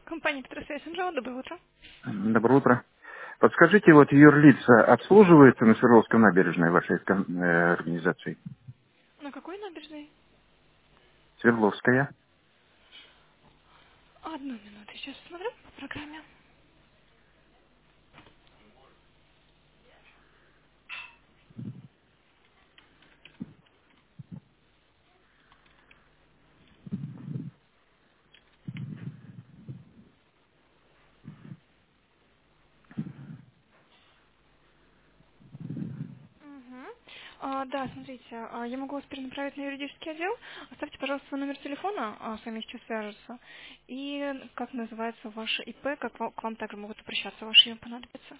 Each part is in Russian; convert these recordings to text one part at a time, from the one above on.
Компания Петросвязь Анжела, доброе утро. Доброе утро. Подскажите, вот юрлица обслуживается на Свердловской набережной вашей организации? На какой набережной? Свердловская. Одну минуту, сейчас смотрю по программе. Мгм. Да, смотрите, я могу вас перенаправить на юридический отдел. Оставьте, пожалуйста, свой номер телефона, с вами сейчас свяжутся. И как называется ваше ИП, как к вам также могут обращаться, ваше имя понадобится.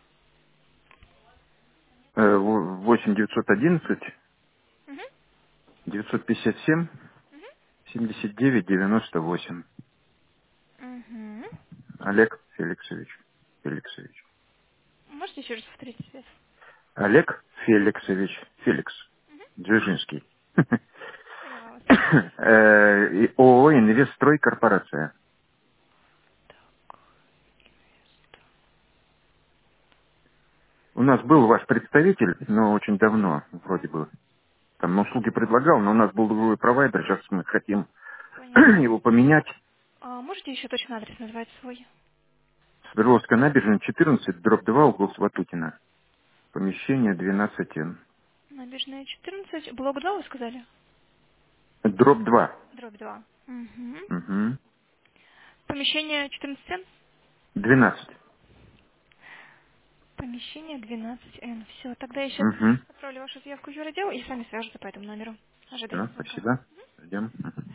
8 911 Угу. 957 79 98. Угу. Олег Феликсович. Феликсович. Можете еще раз повторить связь? Олег Феликсович. Феликс. Дзержинский. Поняла вас. И ООО «Инвестстрой Корпорация». У нас был ваш представитель, но очень давно, вроде бы. Там услуги предлагал, но у нас был другой провайдер, сейчас мы хотим Поняла. его поменять. Можете еще точно адрес назвать свой? Свердловская набережная, 14, дробь 2, угол Сватутина. Помещение 12Н. Набережная 14, блок 2 вы сказали? Дробь 2. Дробь 2. Угу. Угу. Помещение 14Н? 12. Помещение 12Н. Все, тогда я сейчас Угу. отправлю вашу заявку в юротдел и с вами свяжутся по этому номеру. Ожидайте Да, звонка. спасибо. Идем.